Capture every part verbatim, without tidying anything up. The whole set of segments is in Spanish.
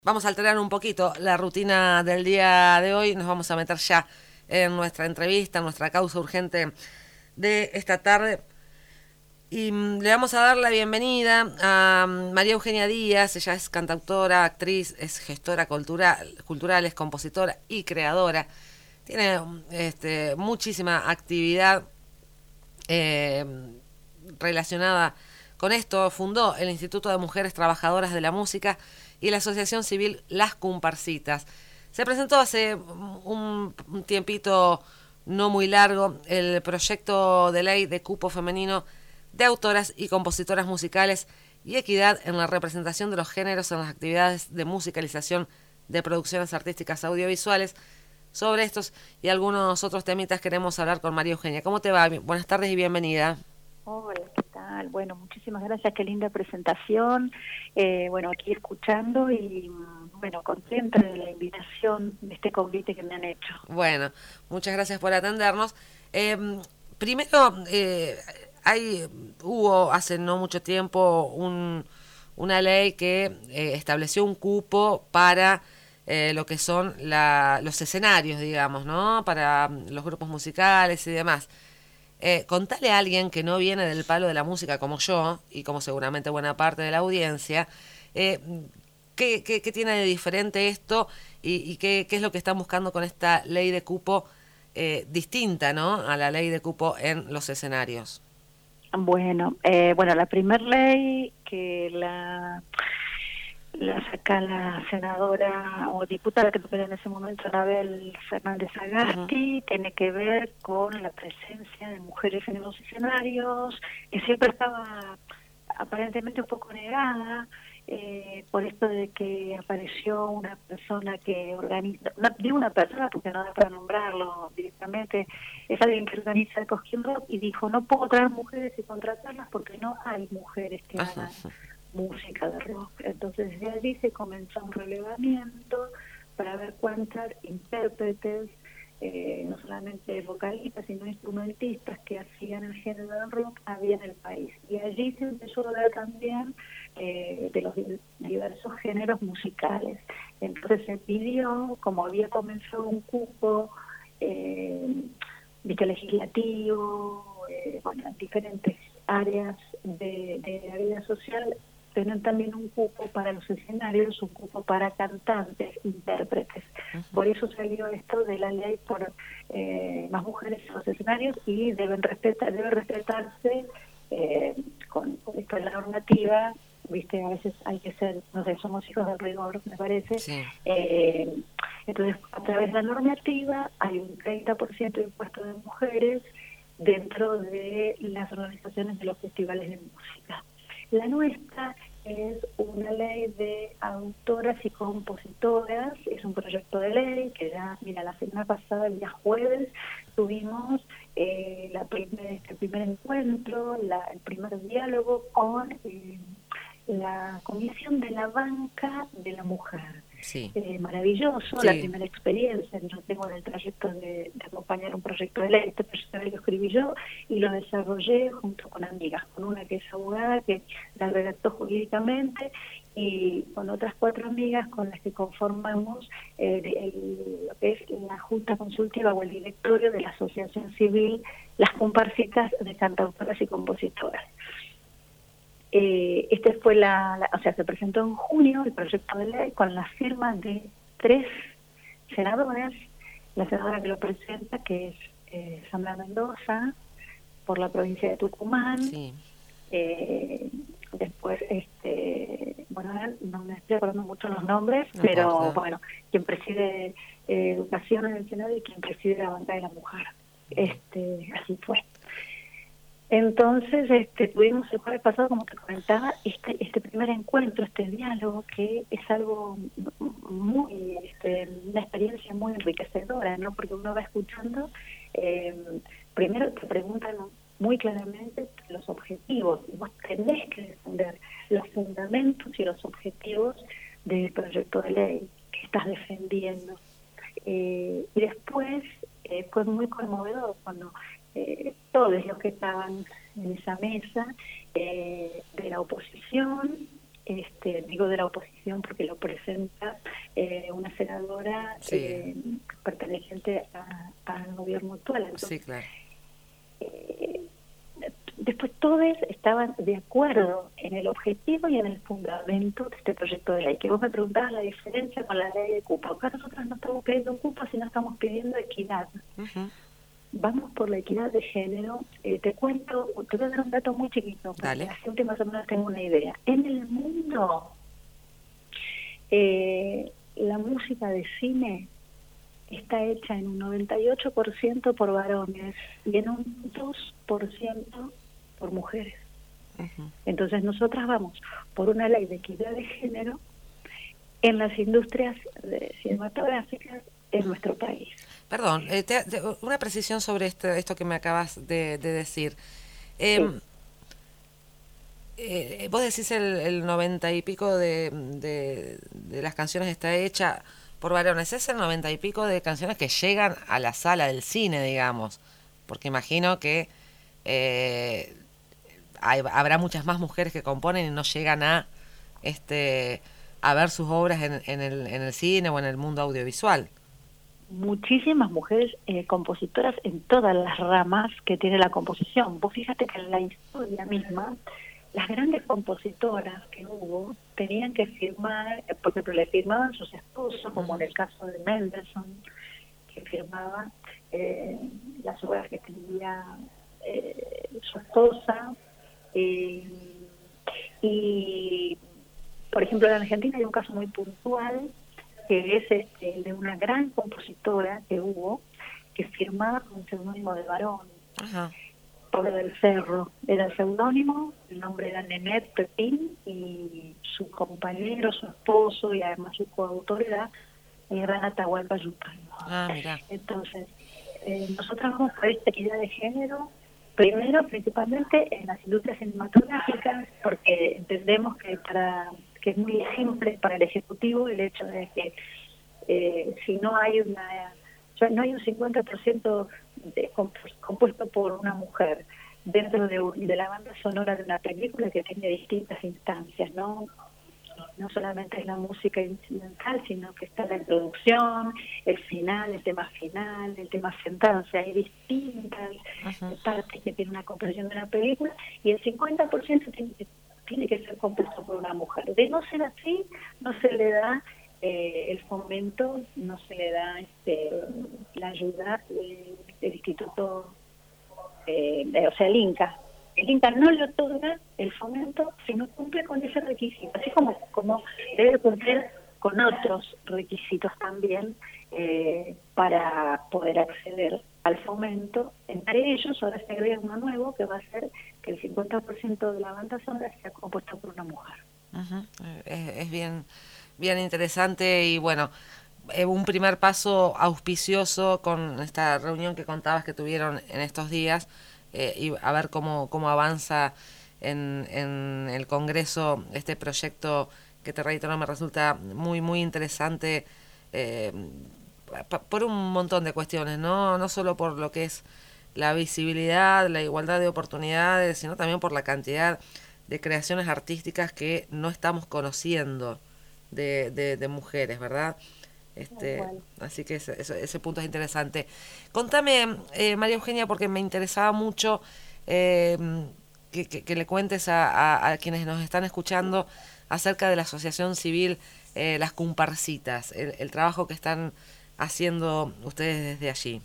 Vamos a alterar un poquito la rutina del día de hoy. Nos vamos a meter ya en nuestra entrevista, en nuestra causa urgente de esta tarde. Y mm, le vamos a dar la bienvenida a mm, María Eugenia Díaz. Ella es cantautora, actriz, es gestora cultural, cultural, es compositora y creadora. Tiene este, muchísima actividad eh, relacionada con esto. Fundó el Instituto de Mujeres Trabajadoras de la Música y la Asociación Civil Las Comparsitas. Se presentó hace un, un tiempito no muy largo el proyecto de ley de cupo femenino de autoras y compositoras musicales y equidad en la representación de los géneros en las actividades de musicalización de producciones artísticas audiovisuales. Sobre estos y algunos otros temitas queremos hablar con María Eugenia. ¿Cómo te va? Buenas tardes y bienvenida. Hola, ¿qué tal? Bueno, muchísimas gracias, qué linda presentación. Eh, bueno, aquí escuchando y, bueno, contenta de la invitación de este convite que me han hecho. Bueno, muchas gracias por atendernos. Eh, primero, eh, hay, hubo hace no mucho tiempo un, una ley que eh, estableció un cupo para eh, lo que son la, los escenarios, digamos, ¿no? Para los grupos musicales y demás. Eh, contale a alguien que no viene del palo de la música como yo, y como seguramente buena parte de la audiencia, eh, ¿qué, qué, qué tiene de diferente esto y, y qué, qué es lo que están buscando con esta ley de cupo eh, distinta, ¿no?, a la ley de cupo en los escenarios? Bueno, eh, bueno, la primer ley que la la saca la senadora o diputada que tuviera en ese momento, Anabel Fernández Agasti, uh-huh. Tiene que ver con la presencia de mujeres en los escenarios, que siempre estaba aparentemente un poco negada, eh, por esto de que apareció una persona que organiza, no digo una persona porque no da para nombrarlo directamente, es alguien que organiza el Cosquín Rock y dijo, no puedo traer mujeres y contratarlas porque no hay mujeres que hagan música de rock. Entonces de allí se comenzó un relevamiento para ver cuántas intérpretes, eh, no solamente vocalistas, sino instrumentistas que hacían el género del rock había en el país. Y allí se empezó a hablar también eh, de los diversos géneros musicales. Entonces se pidió, como había comenzado un cupo eh, viste, legislativo, eh, bueno, en diferentes áreas de, de la vida social, tener también un cupo para los escenarios, un cupo para cantantes, intérpretes. Uh-huh. Por eso salió esto de la ley por eh, más mujeres en los escenarios y deben respetar, debe respetarse eh, con, con esto de la normativa, viste, a veces hay que ser, no sé, somos hijos del rigor, me parece. Sí. Eh, entonces, a través de la normativa hay un treinta por ciento de impuesto de mujeres dentro de las organizaciones de los festivales de música. La nuestra es una ley de autoras y compositoras, es un proyecto de ley que ya, mira, la semana pasada, el día jueves, tuvimos eh, la primer, este primer encuentro, la, el primer diálogo con eh, la Comisión de la Banca de la Mujer. Sí. Eh, maravilloso, sí. La primera experiencia que yo tengo en el trayecto de, de acompañar un proyecto de ley. Este proyecto de ley lo escribí yo y lo desarrollé junto con amigas, con una que es abogada que la redactó jurídicamente y con otras cuatro amigas con las que conformamos eh, el, lo que es la Junta Consultiva o el directorio de la Asociación Civil Las Comparsitas de Cantautoras y Compositoras. Eh, este fue la, la, o sea, se presentó en junio el proyecto de ley con la firma de tres senadoras, la senadora que lo presenta, que es eh, Sandra Mendoza, por la provincia de Tucumán, sí. eh, después, este, bueno, no me estoy acordando mucho los nombres, no pero pasa. Bueno, quien preside eh, educación en el Senado y quien preside la bancada de la mujer, este, así fue. Entonces, este, tuvimos el jueves pasado, como te comentaba, este, este primer encuentro, este diálogo, que es algo muy, este, una experiencia muy enriquecedora, ¿no? Porque uno va escuchando, eh, primero te preguntan muy claramente los objetivos, y vos tenés que defender los fundamentos y los objetivos del proyecto de ley que estás defendiendo. Eh, y después eh, fue muy conmovedor cuando Eh, todos los que estaban en esa mesa eh, de la oposición este, digo de la oposición porque lo presenta eh, una senadora sí. eh, perteneciente a, al gobierno actual. Entonces, sí, claro. Eh, después todos estaban de acuerdo en el objetivo y en el fundamento de este proyecto de ley. Que vos me preguntabas la diferencia con la ley de cupo. Acá nosotros no estamos pidiendo un cupo, sino estamos pidiendo equidad. Uh-huh. Vamos por la equidad de género. Eh, te cuento, te voy a dar un dato muy chiquito, para Dale. que la gente más o menos tenga una idea. En el mundo, eh, la música de cine está hecha en un noventa y ocho por ciento por varones y en un dos por ciento por mujeres. Uh-huh. Entonces nosotras vamos por una ley de equidad de género en las industrias de cinematográficas en nuestro país. Perdón, eh, te, te, una precisión sobre este, esto que me acabas de, de decir. Eh, sí. eh, vos decís el, el noventa y pico de, de, de las canciones está hecha por varones. Es el noventa y pico de canciones que llegan a la sala del cine, digamos. Porque imagino que eh, hay, habrá muchas más mujeres que componen y no llegan a este a ver sus obras en, en, el, en el cine o en el mundo audiovisual. Muchísimas mujeres eh, compositoras en todas las ramas que tiene la composición. Vos fíjate que en la historia misma, las grandes compositoras que hubo tenían que firmar, por ejemplo, le firmaban sus esposos, como en el caso de Mendelssohn, que firmaba eh, las obras que escribía eh, su esposa. Eh, y, por ejemplo, en Argentina hay un caso muy puntual, que es este, el de una gran compositora que hubo, que firmaba con un seudónimo de varón. Ajá. Pablo del Cerro era el seudónimo, el nombre era Nenet Pepín, y su compañero, su esposo y además su coautor era Gran Atahualpa Yupanqui. Ah, mira. Entonces, eh, nosotros vamos por esta equidad de género, primero, principalmente en las industrias cinematográficas, porque entendemos que para que es muy simple para el Ejecutivo el hecho de que eh, si no hay una no hay un cincuenta por ciento de, compuesto por una mujer dentro de, de la banda sonora de una película que tiene distintas instancias, ¿no? No solamente es la música incidental, sino que está la introducción, el final, el tema final, el tema central, o sea, hay distintas uh-huh. partes que tiene una composición de una película, y el cincuenta por ciento tiene que, tiene que ser compuesto por una mujer. De no ser así, no se le da eh, el fomento, no se le da este, la ayuda del, del Instituto, eh, de, o sea, el INCA. El INCA no le otorga el fomento si no cumple con ese requisito, así como, como debe cumplir con otros requisitos también eh, para poder acceder al fomento. Entre ellos, ahora se agrega uno nuevo que va a ser que el cincuenta por ciento de la banda sonora sea compuesta por una mujer. Uh-huh. Es, es bien, bien interesante y bueno, eh, un primer paso auspicioso con esta reunión que contabas que tuvieron en estos días. Eh, y a ver cómo, cómo avanza en, en el Congreso este proyecto que, te reitero, me resulta muy, muy interesante eh, pa, por un montón de cuestiones, ¿no? No solo por lo que es la visibilidad, la igualdad de oportunidades, sino también por la cantidad de creaciones artísticas que no estamos conociendo de, de, de mujeres, ¿verdad? Este, bueno. Así que ese, ese, ese punto es interesante. Contame, eh, María Eugenia, porque me interesaba mucho eh, que, que, que le cuentes a, a, a quienes nos están escuchando acerca de la asociación civil eh, Las Cumparcitas, el, el trabajo que están haciendo ustedes desde allí.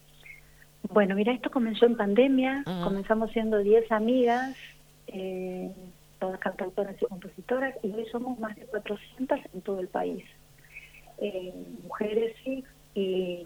Bueno, mira, esto comenzó en pandemia, uh-huh. comenzamos siendo diez amigas, eh, todas cantautoras y compositoras, y hoy somos más de cuatrocientas en todo el país. Eh, mujeres y, y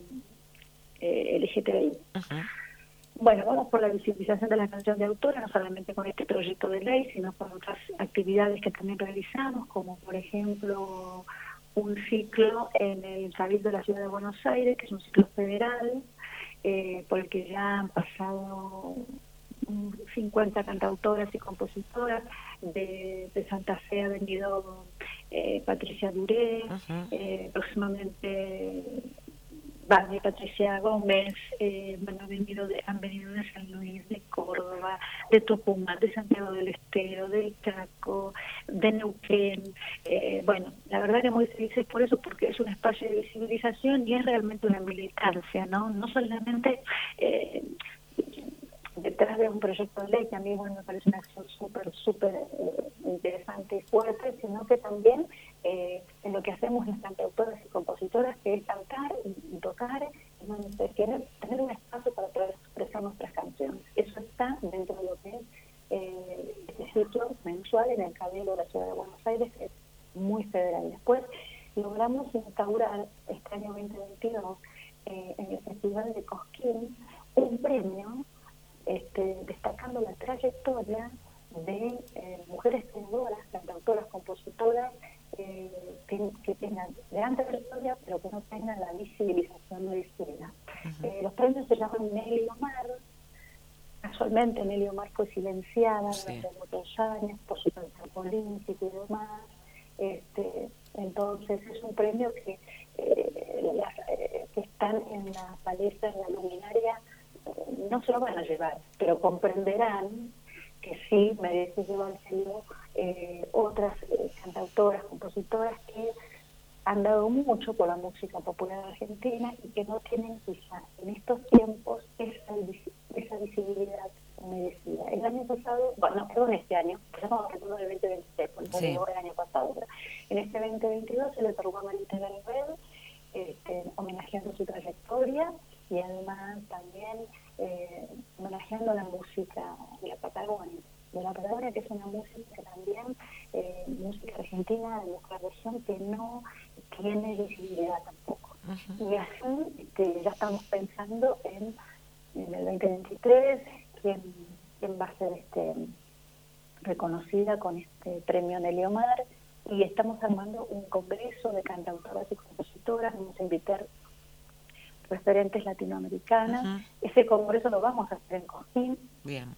eh, L G T B I. Uh-huh. Bueno, vamos por la visibilización de la canción de autora, no solamente con este proyecto de ley, sino con otras actividades que también realizamos, como por ejemplo un ciclo en el Cabildo de la Ciudad de Buenos Aires, que es un ciclo federal, eh, por el que ya han pasado cincuenta cantautoras y compositoras. De, de Santa Fe ha venido eh, Patricia Duré, uh-huh. eh, próximamente Vale, Patricia Gómez, eh, bueno, han venido, de, han venido de San Luis, de Córdoba, de Tucumán, de Santiago del Estero, del Chaco, de Neuquén. Eh, bueno, la verdad que muy felices por eso, porque es un espacio de visibilización y es realmente una militancia, ¿no? No solamente eh, detrás de un proyecto de ley, que a mí bueno, me parece una acción súper, súper eh, interesante y fuerte, sino que también eh, en lo que hacemos las cantautoras y compositoras, que es cantar y, y tocar, y bueno, querer tener un espacio para poder expresar nuestras canciones. Eso está dentro de lo que es eh, este ciclo mensual en el Cabildo de la Ciudad de Buenos Aires, que es muy federal. Después logramos instaurar este año veinte veintidós eh, en el Festival de Cosquín un premio Este, destacando la trayectoria de eh, mujeres creadoras, cantautoras, compositoras eh, que, que tengan gran trayectoria pero que no tengan la visibilización merecida. Uh-huh. Eh, los premios se llaman Nelly Omar. Casualmente Nelly Omar fue silenciada sí. durante muchos años por su pensamiento político y demás. Este, entonces es un premio que, eh, las, eh, que están en la palestra, en la luminaria, no se lo van a llevar, pero comprenderán que sí merece llevárselo eh, otras eh, cantautoras, compositoras que han dado mucho por la música popular argentina y que no tienen quizás en estos tiempos esa, esa visibilidad merecida. El año pasado, bueno, perdón, este año, estamos hablando del veinte veintitrés, porque sí. no el año pasado, pero en este veinte veintidós se le otorgó a Marita Garibel, este, homenajeando su trayectoria y además también eh, homenajeando la música de la Patagonia, de la Patagonia, que es una música que también, eh, música argentina de nuestra región, que no tiene visibilidad tampoco. Uh-huh. Y así este, ya estamos pensando en, en el veinte veintitrés, quién, quién va a ser este, reconocida con este premio Nelly Omar, y estamos armando un congreso de cantautoras y compositoras. Vamos a invitar referentes latinoamericanas. Uh-huh. Ese congreso lo vamos a hacer en Cosquín. Bien.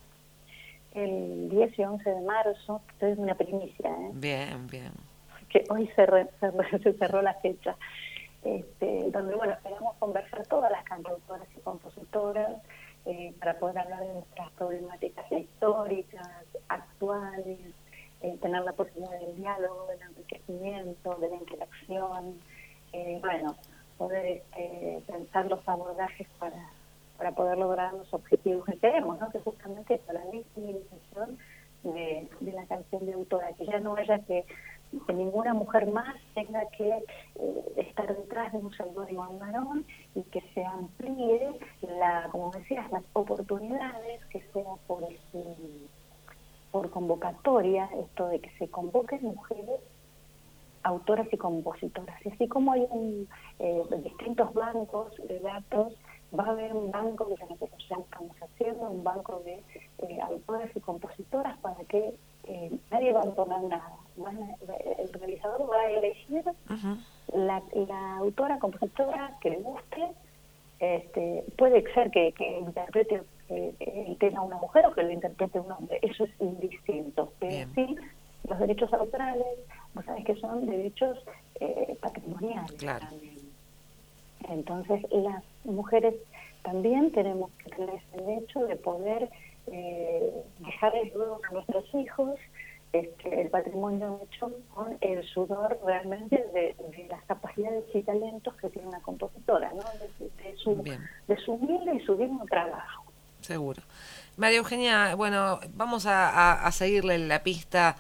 El diez y once de marzo, esto es una primicia, ¿eh? Bien, bien. Que hoy se, re, se, re, se cerró la fecha. Este, donde, bueno, esperamos conversar todas las cantautoras y compositoras eh, para poder hablar de nuestras problemáticas históricas, actuales, eh, tener la posibilidad del diálogo, del enriquecimiento, de la interacción, eh, bueno, poder este, pensar los abordajes para, para poder lograr los objetivos que queremos, ¿no? Que justamente es la visibilización de, de la canción de autora, que ya no haya que, que ninguna mujer más tenga que eh, estar detrás de un seudónimo varón, y que se amplíe la, como decías, las oportunidades, que sea por este, por convocatoria, esto de que se convoquen mujeres autoras y compositoras. Y así como hay un, eh, distintos bancos de datos, va a haber un banco que nosotros ya estamos haciendo, un banco de eh, autoras y compositoras, para que eh, nadie va a tomar nada. Van a, el realizador va a elegir uh-huh. la, la autora, compositora que le guste. Este, puede ser que, que interprete eh, el tema una mujer o que lo interprete un hombre, eso es indistinto, pero Bien. sí los derechos autorales, vos sabés que son derechos eh, patrimoniales claro. también. Entonces las mujeres también tenemos que tener ese derecho de poder eh, dejarles luego a nuestros hijos este, el patrimonio hecho con el sudor realmente de, de las capacidades y talentos que tiene una compositora, ¿no? de, de, su, de su humilde y su digno trabajo. Seguro. María Eugenia, bueno, vamos a, a, a seguirle la pista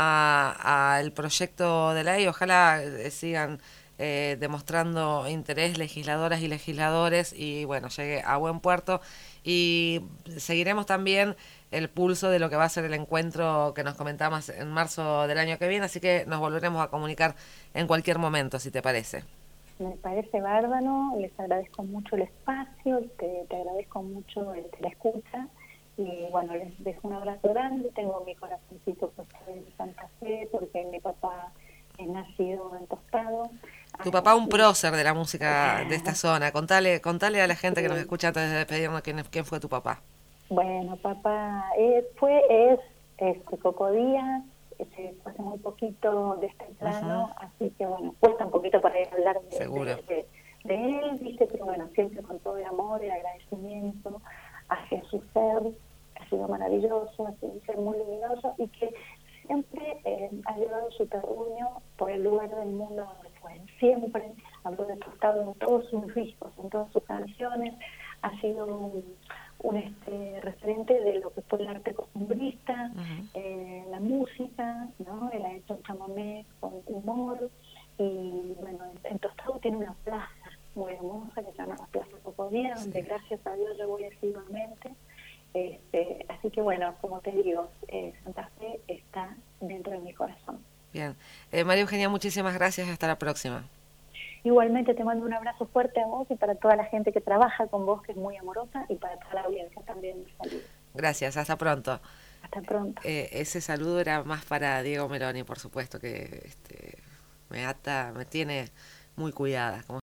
al proyecto de ley. Ojalá eh, sigan eh, demostrando interés legisladoras y legisladores y bueno, llegue a buen puerto, y seguiremos también el pulso de lo que va a ser el encuentro que nos comentabas en marzo del año que viene, así que nos volveremos a comunicar en cualquier momento, si te parece. Me parece bárbaro, les agradezco mucho el espacio, te, te agradezco mucho el, la escucha. Y bueno, les dejo un abrazo grande. Tengo mi corazoncito puesto en Santa Fe, porque mi papá es nacido en Tostado. Tu papá un prócer de la música de esta zona. Contale, contale a la gente sí. que nos escucha antes de despedirnos quién, quién fue tu papá. Bueno, papá eh, fue, es este, Coco Díaz, se fue hace muy poquito de este plano, uh-huh. así que bueno, cuesta un poquito para ir a hablar de, Seguro. de, de, de él, viste, pero bueno, siempre con todo el amor, el agradecimiento hacia su ser, ha sido maravilloso, ha sido un ser muy luminoso y que siempre eh, ha llevado su terruño por el lugar del mundo donde fue. Siempre habló de su estado en todos sus discos, en todas sus canciones, ha sido un, un este, referente de lo que fue el arte costumbrista, uh-huh. eh, la música, ¿no? Él ha hecho un chamamé con humor y bueno, en, en Tostado tiene una plaza muy hermosa que se llama la Plaza Cocodía, sí. donde gracias a Dios yo voy asiduamente. Este, así que bueno, como te digo, eh, Santa Fe está dentro de mi corazón. Bien, eh, María Eugenia, muchísimas gracias, hasta la próxima. Igualmente te mando un abrazo fuerte a vos y para toda la gente que trabaja con vos, que es muy amorosa, y para toda la audiencia también un saludo. Gracias, hasta pronto. Hasta pronto. Eh, ese saludo era más para Diego Meloni, por supuesto, que este, me ata, me tiene muy cuidada, como